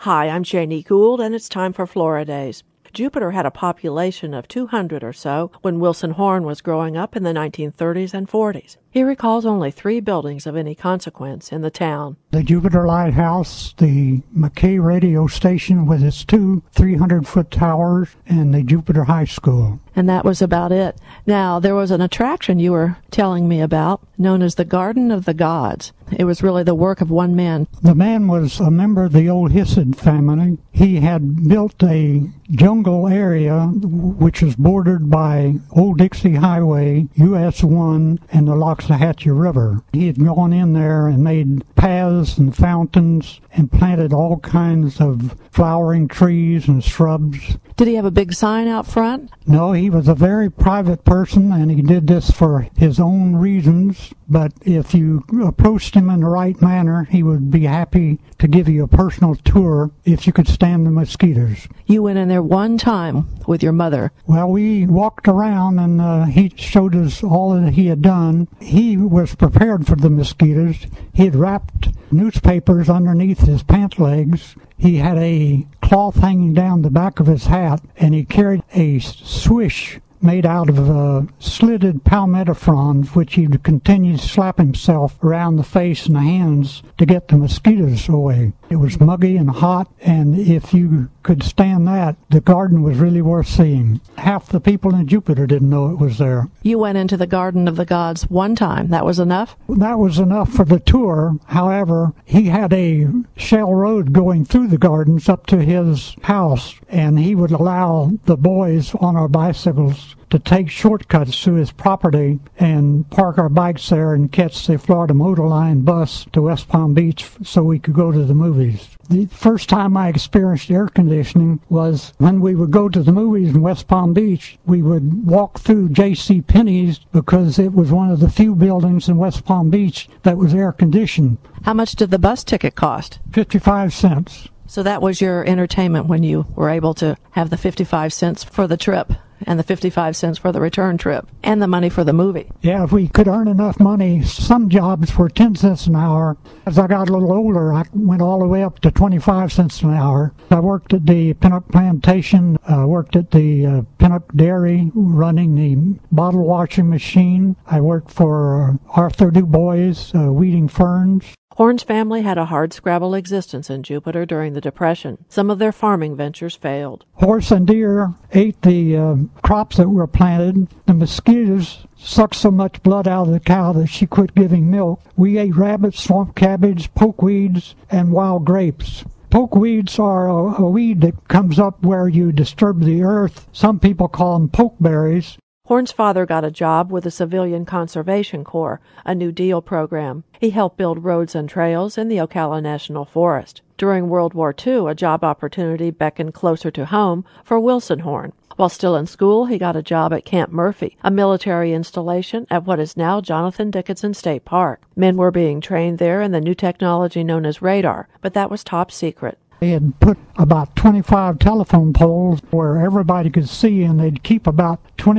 Hi, I'm Janie Gould, and it's time for Floridays. Jupiter had a population of 200 or so when Wilson Horne was growing up in the 1930s and 40s. He recalls only 3 buildings of any consequence in the town. The Jupiter Lighthouse, the McKay radio station with its 2 300-foot towers, and the Jupiter High School. And that was about it. Now, there was an attraction you were telling me about known as the Garden of the Gods. It was really the work of one man. The man was a member of the old Hissed family. He had built a jungle area which was bordered by Old Dixie Highway, US 1, and the Loxahatchee River. He had gone in there and made paths and fountains and planted all kinds of flowering trees and shrubs. Did he have a big sign out front? No, he was a very private person, and he did this for his own reasons. But if you approached him in the right manner, he would be happy to give you a personal tour if you could stand the mosquitoes. You went in there one time with your mother. Well, we walked around, and he showed us all that he had done. He was prepared for the mosquitoes. He had wrapped newspapers underneath his pant legs. He had a cloth hanging down the back of his hat, and he carried a swish made out of slitted palmetto fronds, which he would continue to slap himself around the face and the hands to get the mosquitoes away. It was muggy and hot, and if you could stand that, the garden was really worth seeing. Half the people in Jupiter didn't know it was there. You went into the Garden of the Gods one time. That was enough? That was enough for the tour. However, he had a shell road going through the gardens up to his house, and he would allow the boys on our bicycles to take shortcuts to his property and park our bikes there and catch the Florida Motor Line bus to West Palm Beach so we could go to the movies. The first time I experienced air conditioning was when we would go to the movies in West Palm Beach. We would walk through J.C. Penney's because it was one of the few buildings in West Palm Beach that was air conditioned. How much did the bus ticket cost? 55 cents. So that was your entertainment when you were able to have the 55 cents for the trip and the 55 cents for the return trip and the money for the movie. Yeah, if we could earn enough money, some jobs were 10 cents an hour. As I got a little older, I went all the way up to 25 cents an hour. I worked at the Pinnock Plantation, worked at the Pinnock Dairy, running the bottle washing machine. I worked for Arthur Du Bois, weeding ferns. Horne's family had a hardscrabble existence in Jupiter during the Depression. Some of their farming ventures failed. Horse and deer ate the crops that were planted. The mosquitoes sucked so much blood out of the cow that she quit giving milk. We ate rabbits, swamp cabbage, pokeweeds, and wild grapes. Pokeweeds are a weed that comes up where you disturb the earth. Some people call them pokeberries. Horne's father got a job with the Civilian Conservation Corps, a New Deal program. He helped build roads and trails in the Ocala National Forest. During World War II, a job opportunity beckoned closer to home for Wilson Horne. While still in school, he got a job at Camp Murphy, a military installation at what is now Jonathan Dickinson State Park. Men were being trained there in the new technology known as radar, but that was top secret. They had put about 25 telephone poles where everybody could see, and they'd keep about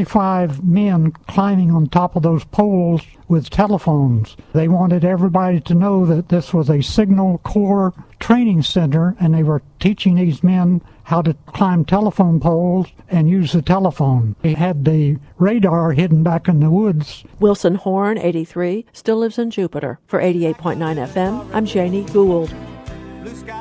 25 men climbing on top of those poles with telephones. They wanted everybody to know that this was a Signal Corps training center, and they were teaching these men how to climb telephone poles and use the telephone. They had the radar hidden back in the woods. Wilson Horne, 83, still lives in Jupiter. For 88.9 FM, I'm Janie Gould.